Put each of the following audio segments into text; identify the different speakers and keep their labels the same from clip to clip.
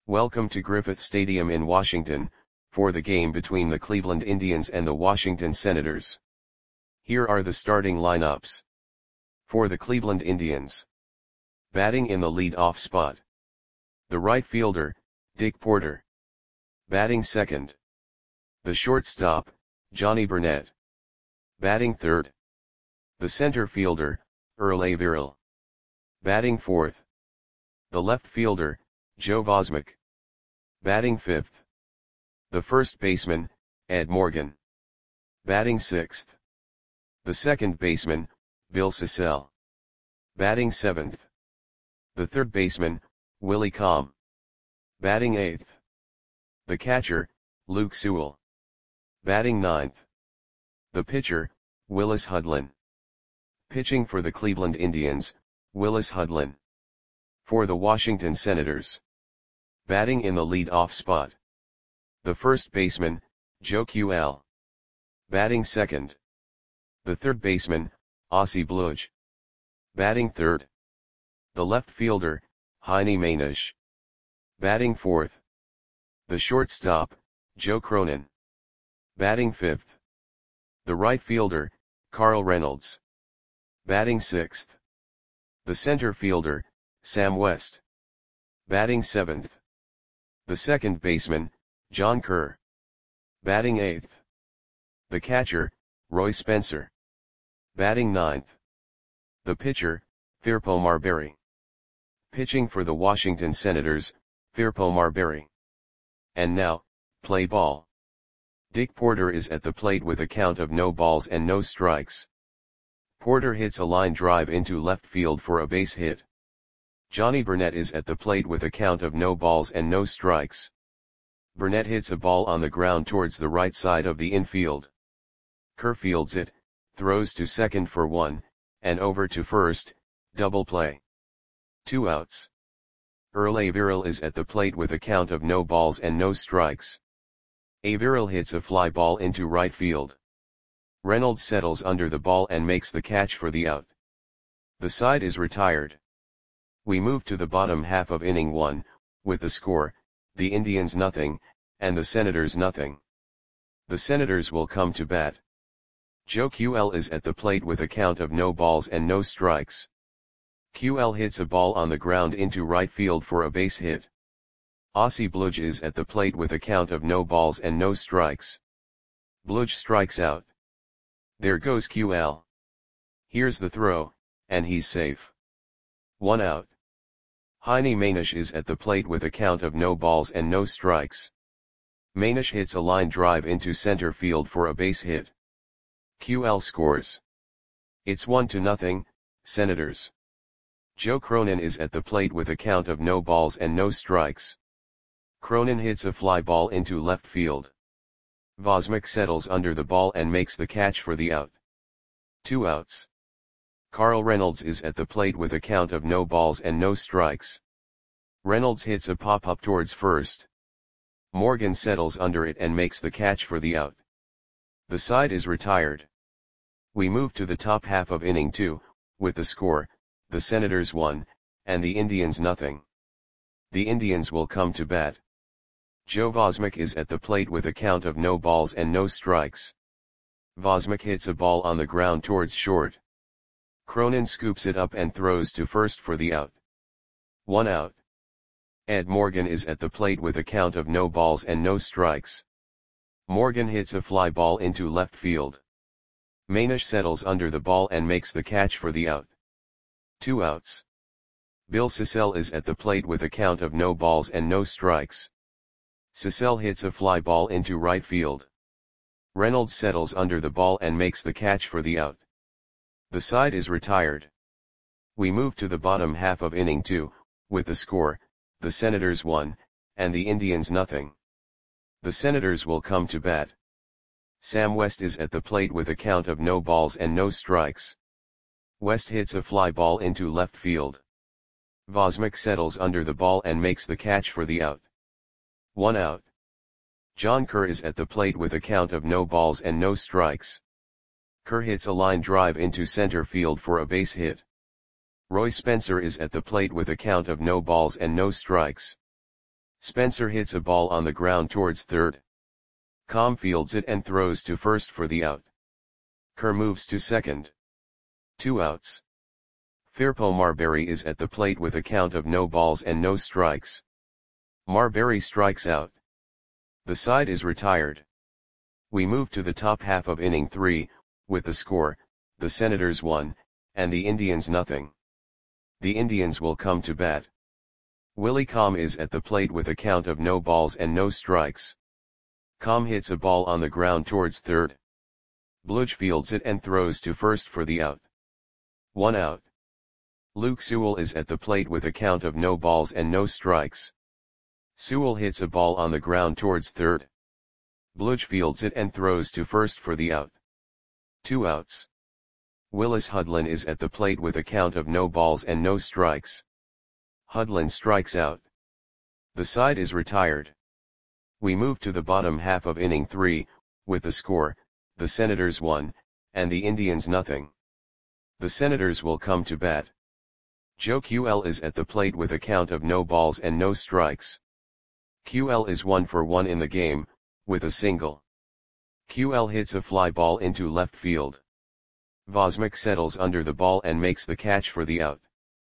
Speaker 1: Welcome to Griffith Stadium in Washington, for the game between the Cleveland Indians and the Washington Senators. Here are the starting lineups. For the Cleveland Indians. Batting in the lead-off spot. The right fielder, Dick Porter. Batting second. The shortstop, Johnny Burnett. Batting third. The center fielder, Earl Averill. Batting fourth. The left fielder, Joe Vosmek. Batting fifth. The first baseman, Ed Morgan. Batting sixth. The second baseman, Bill Sissell. Batting seventh. The third baseman, Willie Comm. Batting eighth. The catcher, Luke Sewell. Batting ninth. The pitcher, Willis Hudlin. Pitching for the Cleveland Indians, Willis Hudlin. For the Washington Senators. Batting in the lead-off spot. The first baseman, Joe Q.L. Batting second. The third baseman, Ossie Bludge. Batting third. The left fielder, Heine Mainisch. Batting fourth. The shortstop, Joe Cronin. Batting fifth. The right fielder, Carl Reynolds. Batting sixth. The center fielder, Sam West. Batting seventh. The second baseman, John Kerr. Batting eighth. The catcher, Roy Spencer. Batting ninth. The pitcher, Firpo Marberry. Pitching for the Washington Senators, Firpo Marberry. And now, play ball. Dick Porter is at the plate with a count of no balls and no strikes. Porter hits a line drive into left field for a base hit. Johnny Burnett is at the plate with a count of no balls and no strikes. Burnett hits a ball on the ground towards the right side of the infield. Kerr fields it, throws to second for one, and over to first, double play. 2 outs. Earl Averill is at the plate with a count of no balls and no strikes. Averill hits a fly ball into right field. Reynolds settles under the ball and makes the catch for the out. The side is retired. We move to the bottom half of inning 1, with the score, the Indians nothing, and the Senators nothing. The Senators will come to bat. Joe Q.L. is at the plate with a count of no balls and no strikes. Q.L. hits a ball on the ground into right field for a base hit. Ossie Bludge is at the plate with a count of no balls and no strikes. Bludge strikes out. There goes Q.L. Here's the throw, and he's safe. 1 out. Heine Mainisch is at the plate with a count of no balls and no strikes. Mainisch hits a line drive into center field for a base hit. Q.L. scores. It's 1-0, Senators. Joe Cronin is at the plate with a count of no balls and no strikes. Cronin hits a fly ball into left field. Vosmek settles under the ball and makes the catch for the out. 2 outs. Carl Reynolds is at the plate with a count of no balls and no strikes. Reynolds hits a pop-up towards first. Morgan settles under it and makes the catch for the out. The side is retired. We move to the top half of inning 2, with the score, the Senators 1, and the Indians nothing. The Indians will come to bat. Joe Vosmek is at the plate with a count of no balls and no strikes. Vosmek hits a ball on the ground towards short. Cronin scoops it up and throws to first for the out. 1 out. Ed Morgan is at the plate with a count of no balls and no strikes. Morgan hits a fly ball into left field. Mainisch settles under the ball and makes the catch for the out. 2 outs. Bill Sissell is at the plate with a count of no balls and no strikes. Sissell hits a fly ball into right field. Reynolds settles under the ball and makes the catch for the out. The side is retired. We move to the bottom half of inning 2, with the score, the Senators 1, and the Indians nothing. The Senators will come to bat. Sam West is at the plate with a count of no balls and no strikes. West hits a fly ball into left field. Vosmek settles under the ball and makes the catch for the out. 1 out. John Kerr is at the plate with a count of no balls and no strikes. Kerr hits a line drive into center field for a base hit. Roy Spencer is at the plate with a count of no balls and no strikes. Spencer hits a ball on the ground towards third. Com fields it and throws to first for the out. Kerr moves to second. 2 outs. Firpo Marbury is at the plate with a count of no balls and no strikes. Marbury strikes out. The side is retired. We move to the top half of inning 3, with the score, the Senators 1, and the Indians nothing. The Indians will come to bat. Willie Com is at the plate with a count of no balls and no strikes. Com hits a ball on the ground towards third. Bludge fields it and throws to first for the out. 1 out. Luke Sewell is at the plate with a count of no balls and no strikes. Sewell hits a ball on the ground towards third. Bludge fields it and throws to first for the out. 2 outs. Willis Hudlin is at the plate with a count of no balls and no strikes. Hudlin strikes out. The side is retired. We move to the bottom half of inning 3, with the score, the Senators 1, and the Indians nothing. The Senators will come to bat. Joe QL is at the plate with a count of no balls and no strikes. QL is 1 for 1 in the game, with a single. QL hits a fly ball into left field. Vosmic settles under the ball and makes the catch for the out.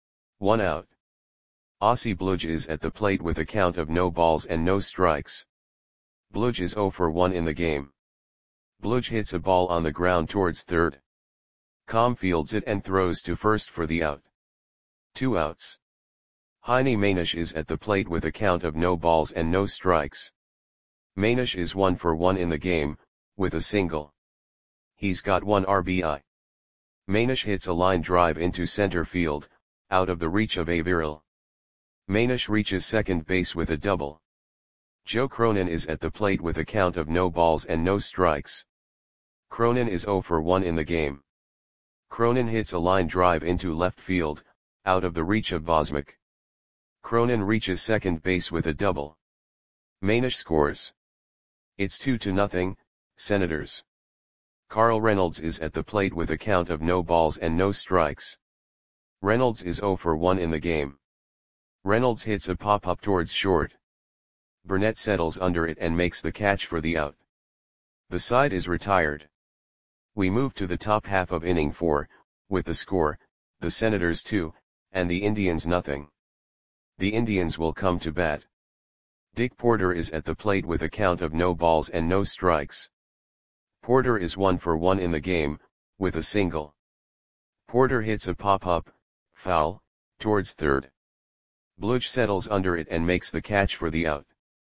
Speaker 1: 1 out. Aussie Bludge is at the plate with a count of no balls and no strikes. Bludge is 0 for 1 in the game. Bludge hits a ball on the ground towards third. Com fields it and throws to first for the out. 2 outs. Heine Manish is at the plate with a count of no balls and no strikes. Manish is 1 for 1 in the game, with a single. He's got 1 RBI. Manish hits a line drive into center field, out of the reach of Averill. Manish reaches second base with a double. Joe Cronin is at the plate with a count of no balls and no strikes. Cronin is 0 for 1 in the game. Cronin hits a line drive into left field, out of the reach of Vosmic. Cronin reaches second base with a double. Manish scores. It's 2-0, Senators. Carl Reynolds is at the plate with a count of no balls and no strikes. Reynolds is 0 for 1 in the game. Reynolds hits a pop-up towards short. Burnett settles under it and makes the catch for the out. The side is retired. We move to the top half of inning 4, with the score, the Senators 2, and the Indians nothing. The Indians will come to bat. Dick Porter is at the plate with a count of no balls and no strikes. Porter is 1 for 1 in the game, with a single. Porter hits a pop-up, foul, towards third. Bludge settles under it and makes the catch for the out.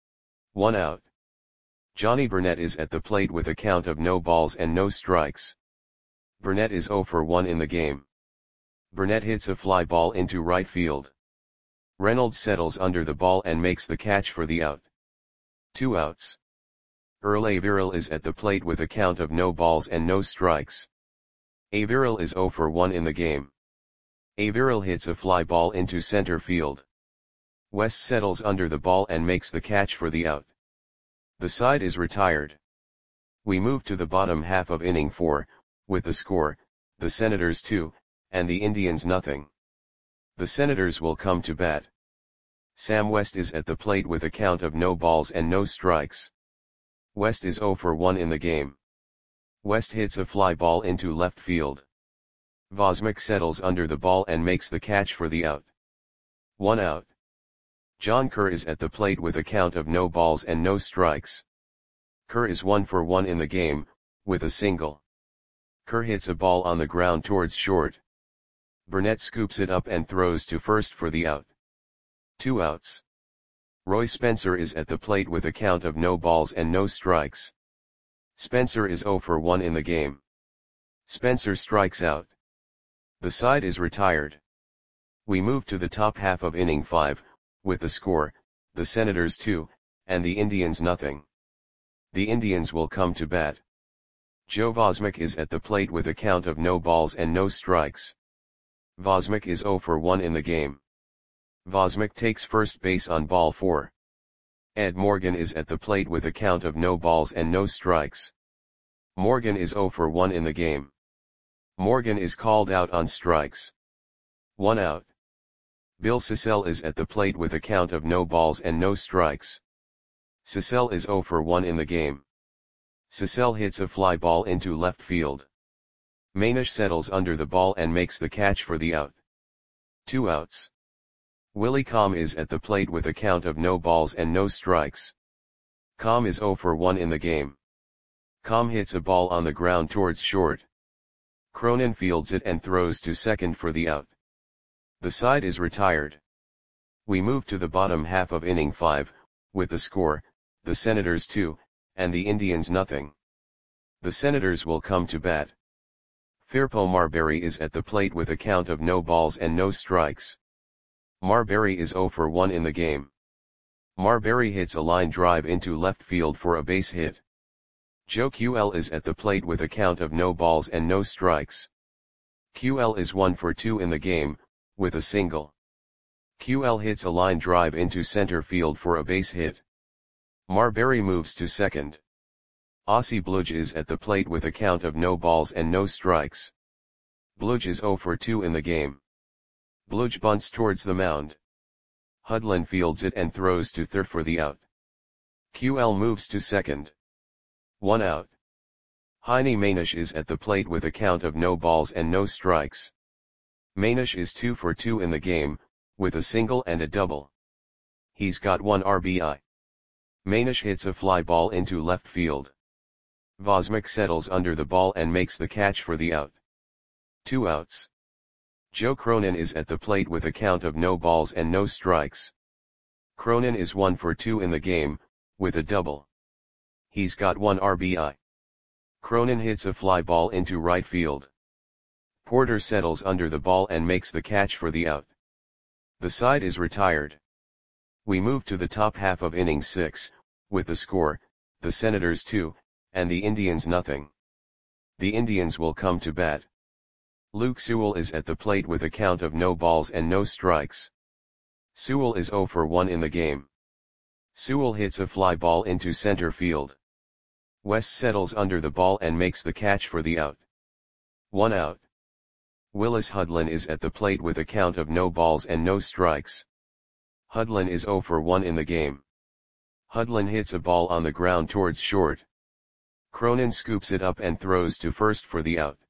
Speaker 1: 1 out. Johnny Burnett is at the plate with a count of no balls and no strikes. Burnett is 0 for 1 in the game. Burnett hits a fly ball into right field. Reynolds settles under the ball and makes the catch for the out. 2 outs. Earl Averill is at the plate with a count of no balls and no strikes. Averill is 0 for 1 in the game. Averill hits a fly ball into center field. West settles under the ball and makes the catch for the out. The side is retired. We move to the bottom half of inning 4, with the score, the Senators 2, and the Indians nothing. The Senators will come to bat. Sam West is at the plate with a count of no balls and no strikes. West is 0 for 1 in the game. West hits a fly ball into left field. Vosmic settles under the ball and makes the catch for the out. 1 out. John Kerr is at the plate with a count of no balls and no strikes. Kerr is 1 for 1 in the game, with a single. Kerr hits a ball on the ground towards short. Burnett scoops it up and throws to first for the out. 2 outs. Roy Spencer is at the plate with a count of no balls and no strikes. Spencer is 0 for 1 in the game. Spencer strikes out. The side is retired. We move to the top half of inning 5, with the score, the Senators 2, and the Indians nothing. The Indians will come to bat. Joe Vosmic is at the plate with a count of no balls and no strikes. Vosmic is 0 for 1 in the game. Vosmic takes first base on ball 4. Ed Morgan is at the plate with a count of no balls and no strikes. Morgan is 0 for 1 in the game. Morgan is called out on strikes. 1 out. Bill Sissel is at the plate with a count of no balls and no strikes. Sissel is 0 for 1 in the game. Sissel hits a fly ball into left field. Manish settles under the ball and makes the catch for the out. 2 outs. Willie Calm is at the plate with a count of no balls and no strikes. Calm is 0 for 1 in the game. Calm hits a ball on the ground towards short. Cronin fields it and throws to second for the out. The side is retired. We move to the bottom half of inning 5, with the score, the Senators 2, and the Indians nothing. The Senators will come to bat. Firpo Marbury is at the plate with a count of no balls and no strikes. Marbury is 0 for 1 in the game. Marbury hits a line drive into left field for a base hit. Joe QL is at the plate with a count of no balls and no strikes. QL is 1 for 2 in the game, with a single. QL hits a line drive into center field for a base hit. Marbury moves to second. Ossie Bludge is at the plate with a count of no balls and no strikes. Bludge is 0 for 2 in the game. Bludge bunts towards the mound. Hudlin fields it and throws to third for the out. QL moves to second. 1 out. Heine Manish is at the plate with a count of no balls and no strikes. Manish is 2 for 2 in the game, with a single and a double. He's got 1 RBI. Manish hits a fly ball into left field. Vosmik settles under the ball and makes the catch for the out. 2 outs. Joe Cronin is at the plate with a count of no balls and no strikes. Cronin is 1 for 2 in the game, with a double. He's got 1 RBI. Cronin hits a fly ball into right field. Porter settles under the ball and makes the catch for the out. The side is retired. We move to the top half of inning 6, with the score, the Senators 2, and the Indians nothing. The Indians will come to bat. Luke Sewell is at the plate with a count of no balls and no strikes. Sewell is 0 for 1 in the game. Sewell hits a fly ball into center field. West settles under the ball and makes the catch for the out. 1 out. Willis Hudlin is at the plate with a count of no balls and no strikes. Hudlin is 0 for 1 in the game. Hudlin hits a ball on the ground towards short. Cronin scoops it up and throws to first for the out.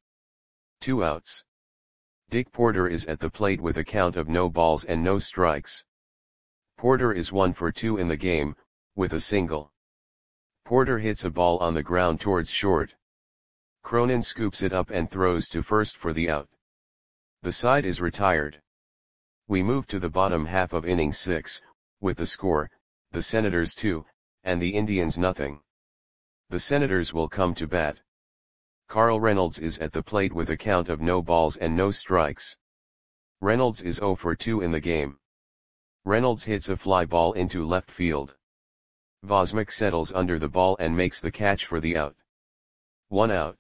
Speaker 1: 2 outs. Dick Porter is at the plate with a count of no balls and no strikes. Porter is 1 for 2 in the game, with a single. Porter hits a ball on the ground towards short. Cronin scoops it up and throws to first for the out. The side is retired. We move to the bottom half of inning 6, with the score, the Senators 2, and the Indians nothing. The Senators will come to bat. Carl Reynolds is at the plate with a count of no balls and no strikes. Reynolds is 0 for 2 in the game. Reynolds hits a fly ball into left field. Vosmik settles under the ball and makes the catch for the out. 1 out.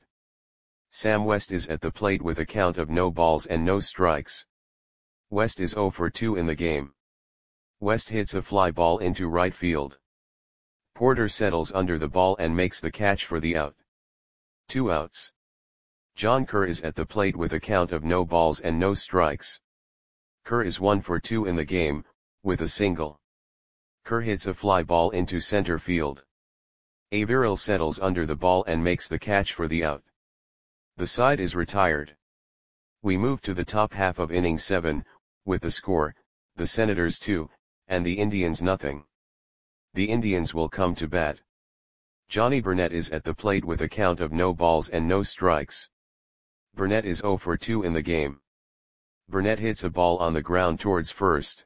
Speaker 1: Sam West is at the plate with a count of no balls and no strikes. West is 0 for 2 in the game. West hits a fly ball into right field. Porter settles under the ball and makes the catch for the out. 2 outs. John Kerr is at the plate with a count of no balls and no strikes. Kerr is 1 for 2 in the game, with a single. Kerr hits a fly ball into center field. Averill settles under the ball and makes the catch for the out. The side is retired. We move to the top half of inning 7, with the score, the Senators 2, and the Indians nothing. The Indians will come to bat. Johnny Burnett is at the plate with a count of no balls and no strikes. Burnett is 0 for 2 in the game. Burnett hits a ball on the ground towards first.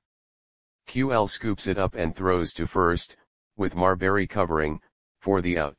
Speaker 1: QL scoops it up and throws to first, with Marbury covering, for the out.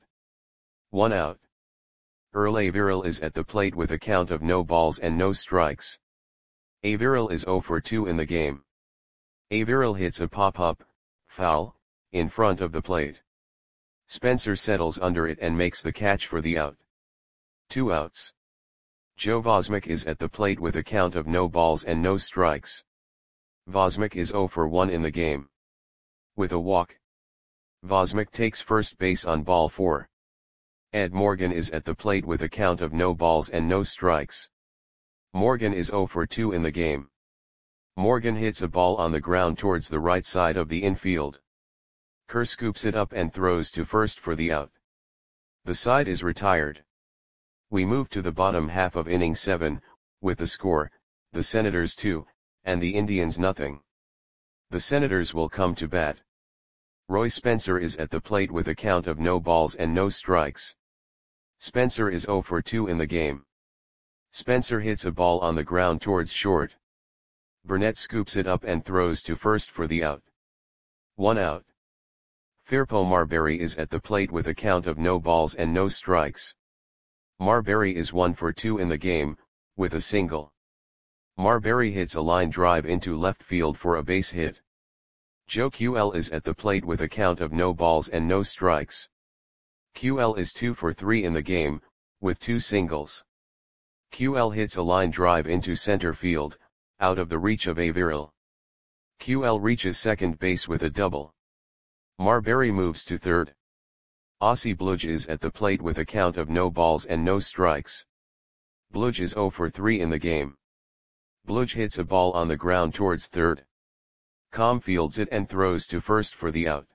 Speaker 1: 1 out. Earl Averill is at the plate with a count of no balls and no strikes. Averill is 0 for 2 in the game. Averill hits a pop-up, foul, in front of the plate. Spencer settles under it and makes the catch for the out. 2 outs. Joe Vosmik is at the plate with a count of no balls and no strikes. Vosmik is 0 for 1 in the game. With a walk. Vosmik takes first base on ball 4. Ed Morgan is at the plate with a count of no balls and no strikes. Morgan is 0 for 2 in the game. Morgan hits a ball on the ground towards the right side of the infield. Kerr scoops it up and throws to first for the out. The side is retired. We move to the bottom half of inning 7, with the score, the Senators 2, and the Indians nothing. The Senators will come to bat. Roy Spencer is at the plate with a count of no balls and no strikes. Spencer is 0 for 2 in the game. Spencer hits a ball on the ground towards short. Burnett scoops it up and throws to first for the out. 1 out. Firpo Marbury is at the plate with a count of no balls and no strikes. Marbury is 1 for 2 in the game, with a single. Marbury hits a line drive into left field for a base hit. Joe QL is at the plate with a count of no balls and no strikes. QL is 2 for 3 in the game, with 2 singles. QL hits a line drive into center field, out of the reach of Averill. QL reaches second base with a double. Marbury moves to third. Ossie Bludge is at the plate with a count of no balls and no strikes. Bludge is 0 for 3 in the game. Bludge hits a ball on the ground towards third. Com fields it and throws to first for the out.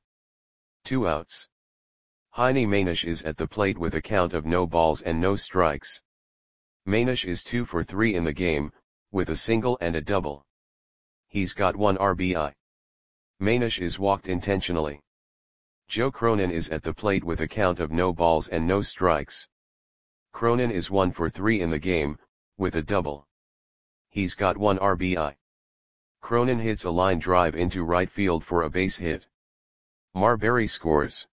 Speaker 1: 2 outs. Heine Manish is at the plate with a count of no balls and no strikes. Manish is 2 for 3 in the game, with a single and a double. He's got 1 RBI. Manish is walked intentionally. Joe Cronin is at the plate with a count of no balls and no strikes. Cronin is 1 for 3 in the game, with a double. He's got 1 RBI. Cronin hits a line drive into right field for a base hit. Marbury scores.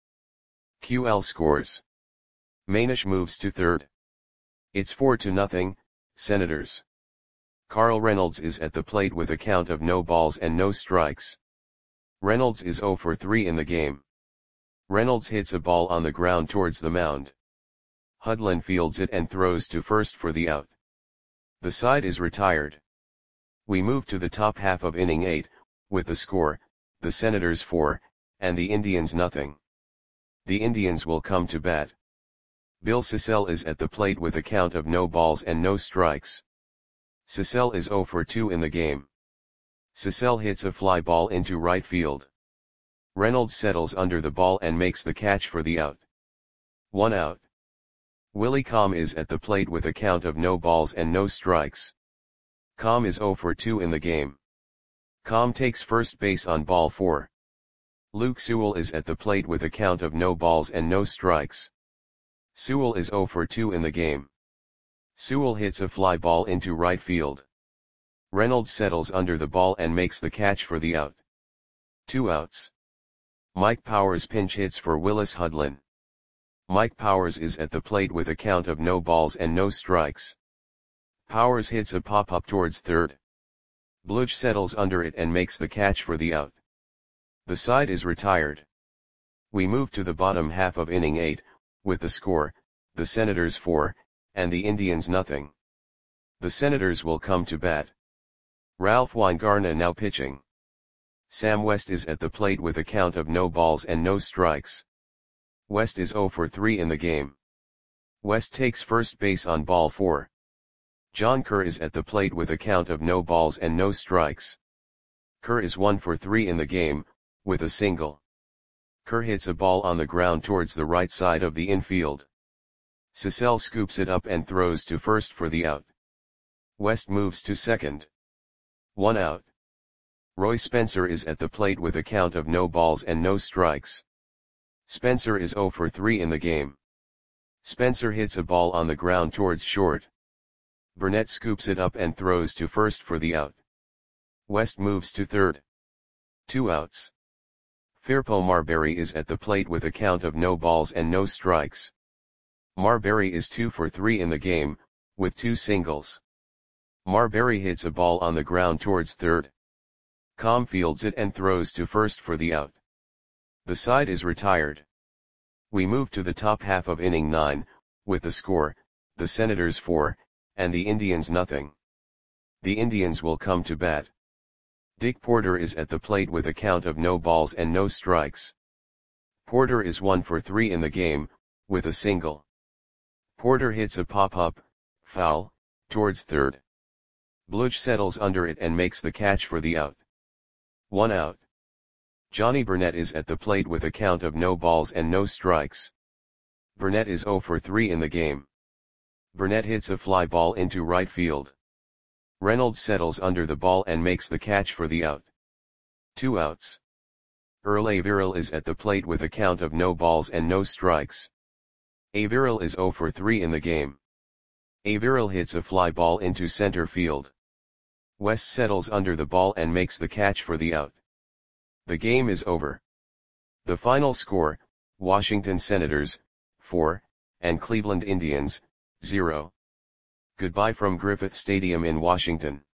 Speaker 1: QL scores. Manish moves to third. It's 4-0, Senators. Carl Reynolds is at the plate with a count of no balls and no strikes. Reynolds is 0 for 3 in the game. Reynolds hits a ball on the ground towards the mound. Hudlin fields it and throws to first for the out. The side is retired. We move to the top half of inning 8, with the score, the Senators 4, and the Indians nothing. The Indians will come to bat. Bill Sissell is at the plate with a count of no balls and no strikes. Sissell is 0 for 2 in the game. Sissell hits a fly ball into right field. Reynolds settles under the ball and makes the catch for the out. 1 out. Willie Com is at the plate with a count of no balls and no strikes. Com is 0 for 2 in the game. Com takes first base on ball 4. Luke Sewell is at the plate with a count of no balls and no strikes. Sewell is 0 for 2 in the game. Sewell hits a fly ball into right field. Reynolds settles under the ball and makes the catch for the out. 2 outs. Mike Powers pinch hits for Willis Hudlin. Mike Powers is at the plate with a count of no balls and no strikes. Powers hits a pop-up towards third. Bludge settles under it and makes the catch for the out. The side is retired. We move to the bottom half of inning 8, with the score, the Senators 4, and the Indians nothing. The Senators will come to bat. Ralph Weingarten now pitching. Sam West is at the plate with a count of no balls and no strikes. West is 0 for 3 in the game. West takes first base on ball 4. John Kerr is at the plate with a count of no balls and no strikes. Kerr is 1 for 3 in the game, with a single. Kerr hits a ball on the ground towards the right side of the infield. Sissell scoops it up and throws to first for the out. West moves to second. 1 out. Roy Spencer is at the plate with a count of no balls and no strikes. Spencer is 0 for 3 in the game. Spencer hits a ball on the ground towards short. Burnett scoops it up and throws to first for the out. West moves to third. 2 outs. Firpo Marbury is at the plate with a count of no balls and no strikes. Marbury is 2 for 3 in the game, with 2 singles. Marbury hits a ball on the ground towards third. Com fields it and throws to first for the out. The side is retired. We move to the top half of inning 9, with the score, the Senators 4, and the Indians nothing. The Indians will come to bat. Dick Porter is at the plate with a count of no balls and no strikes. Porter is 1 for 3 in the game, with a single. Porter hits a pop-up, foul, towards third. Bluch settles under it and makes the catch for the out. 1 out. Johnny Burnett is at the plate with a count of no balls and no strikes. Burnett is 0 for 3 in the game. Burnett hits a fly ball into right field. Reynolds settles under the ball and makes the catch for the out. 2 outs. Earl Averill is at the plate with a count of no balls and no strikes. Averill is 0 for 3 in the game. Averill hits a fly ball into center field. West settles under the ball and makes the catch for the out. The game is over. The final score, Washington Senators, 4, and Cleveland Indians, 0. Goodbye from Griffith Stadium in Washington.